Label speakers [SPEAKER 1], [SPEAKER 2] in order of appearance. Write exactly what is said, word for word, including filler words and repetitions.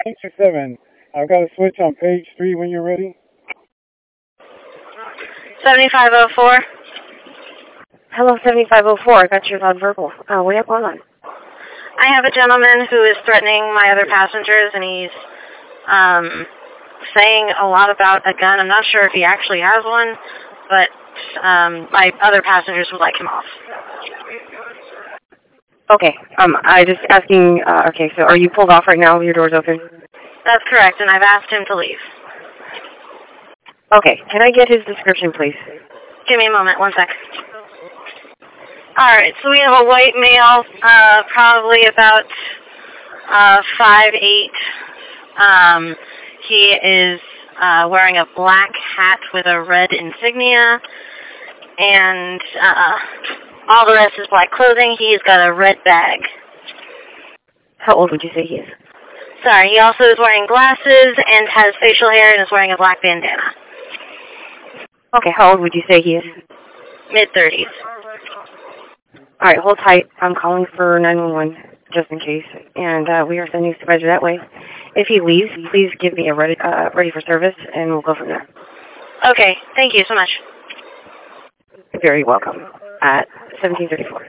[SPEAKER 1] six or seven. I've got a switch on page three when you're ready.
[SPEAKER 2] seventy-five oh four.
[SPEAKER 3] Hello, seventy-five oh four. I got your nonverbal. Uh, what do you have going on?
[SPEAKER 2] I have a gentleman who is threatening my other passengers, and he's um, saying a lot about a gun. I'm not sure if he actually has one, but um, my other passengers would like him off.
[SPEAKER 3] Okay. Um, I just asking. Uh, okay, so are you pulled off right now? Your door's open.
[SPEAKER 2] That's correct, and I've asked him to leave.
[SPEAKER 3] Okay. Can I get his description, please?
[SPEAKER 2] Give me a moment. One sec. All right. So we have a white male, uh, probably about uh, five eight. Um, he is uh, wearing a black hat with a red insignia, and uh, all the rest is black clothing. He's got a red bag.
[SPEAKER 3] How old would you say he is?
[SPEAKER 2] Sorry, he also is wearing glasses and has facial hair and is wearing a black bandana.
[SPEAKER 3] Okay, how old would you say he is?
[SPEAKER 2] mid-thirties.
[SPEAKER 3] All right, hold tight. I'm calling for nine one one just in case, and uh, we are sending a supervisor that way. If he leaves, please give me a ready, uh, ready for service, and we'll go from there.
[SPEAKER 2] Okay, thank you so much.
[SPEAKER 3] You're very welcome. At seventeen thirty-four.